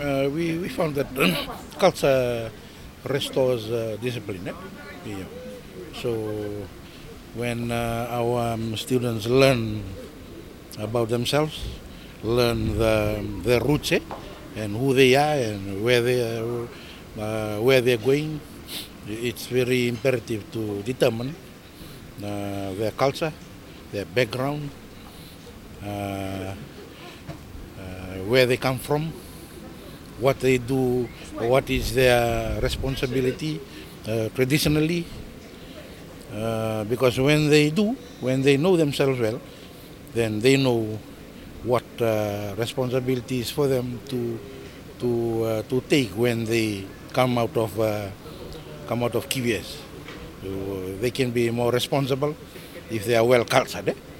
We found that culture restores discipline. Yeah. So when our students learn about themselves, learn their roots and who they are and where they're going, it's very imperative to determine their culture, their background, uh, where they come from, what they do, what is their responsibility traditionally. Because when they know themselves well, then they know what responsibilities for them to take when they come out of KVS. So they can be more responsible if they are well cultured.